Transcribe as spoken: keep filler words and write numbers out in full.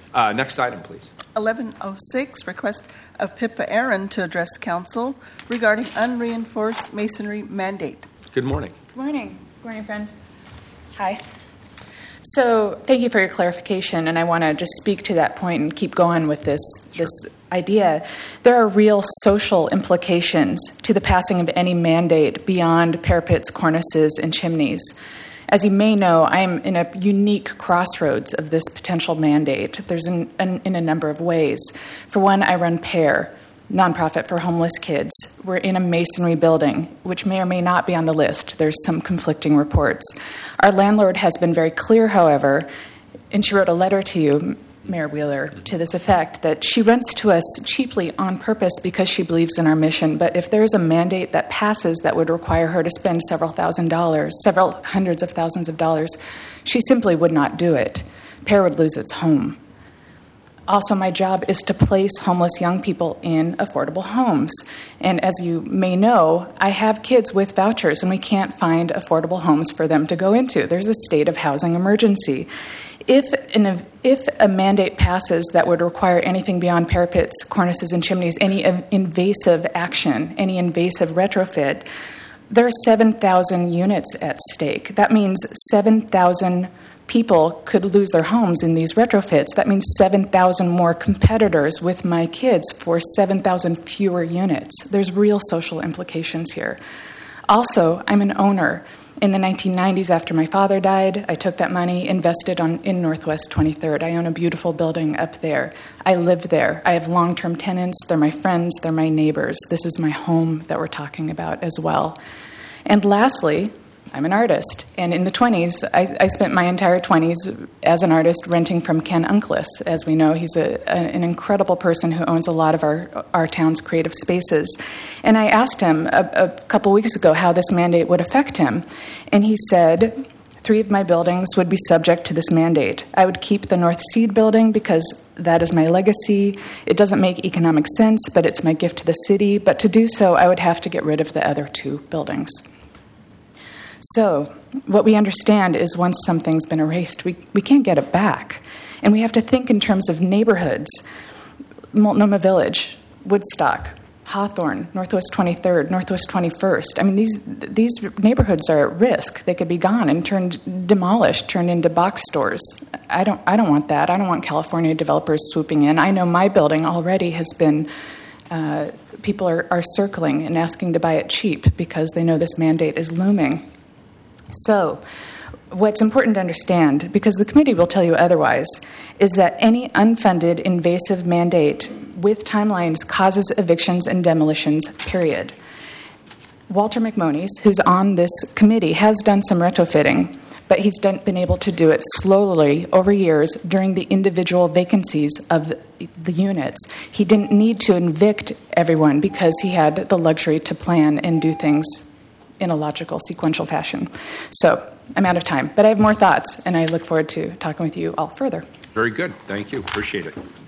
Uh, next item, please. eleven oh six, request of Pippa Aaron to address council regarding unreinforced masonry mandate. Good morning. Good morning. Good morning, friends. Hi. So thank you for your clarification, and I want to just speak to that point and keep going with this, Sure. this idea. There are real social implications to the passing of any mandate beyond parapets, cornices, and chimneys. As you may know, I am in a unique crossroads of this potential mandate. There's an, an, in a number of ways. For one, I run PAIR, nonprofit for homeless kids. We're in a masonry building, which may or may not be on the list. There's some conflicting reports. Our landlord has been very clear, however, and she wrote a letter to you, Mayor Wheeler, to this effect, that she rents to us cheaply on purpose because she believes in our mission. But if there's a mandate that passes that would require her to spend several thousand dollars, several hundreds of thousands of dollars, she simply would not do it. PAIR would lose its home. Also, my job is to place homeless young people in affordable homes. And as you may know, I have kids with vouchers, and we can't find affordable homes for them to go into. There's a state of housing emergency. If an, if a mandate passes that would require anything beyond parapets, cornices, and chimneys, any invasive action, any invasive retrofit, there are seven thousand units at stake. That means seven thousand people could lose their homes in these retrofits. That means seven thousand more competitors with my kids for seven thousand fewer units. There's real social implications here. Also, I'm an owner. In the nineteen nineties, after my father died, I took that money, invested on, in Northwest twenty-third. I own a beautiful building up there. I live there. I have long-term tenants. They're my friends. They're my neighbors. This is my home that we're talking about as well. And lastly, I'm an artist. And in the twenties, I, I spent my entire twenties as an artist renting from Ken Unclis. As we know, he's a, a, an incredible person who owns a lot of our, our town's creative spaces. And I asked him a, a couple weeks ago how this mandate would affect him. And he said, three of my buildings would be subject to this mandate. I would keep the North Seed building because that is my legacy. It doesn't make economic sense, but it's my gift to the city. But to do so, I would have to get rid of the other two buildings. So what we understand is once something's been erased, we, we can't get it back. And we have to think in terms of neighborhoods. Multnomah Village, Woodstock, Hawthorne, Northwest twenty-third, Northwest twenty-first. I mean, these these neighborhoods are at risk. They could be gone and turned, demolished, turned into box stores. I don't I don't want that. I don't want California developers swooping in. I know my building already has been uh, people are, are circling and asking to buy it cheap because they know this mandate is looming. So, what's important to understand, because the committee will tell you otherwise, is that any unfunded invasive mandate with timelines causes evictions and demolitions, period. Walter McMoney's, who's on this committee, has done some retrofitting, but he's done, been able to do it slowly over years during the individual vacancies of the units. He didn't need to evict everyone because he had the luxury to plan and do things in a logical, sequential fashion. So I'm out of time, but I have more thoughts, and I look forward to talking with you all further. Very good. Thank you. Appreciate it.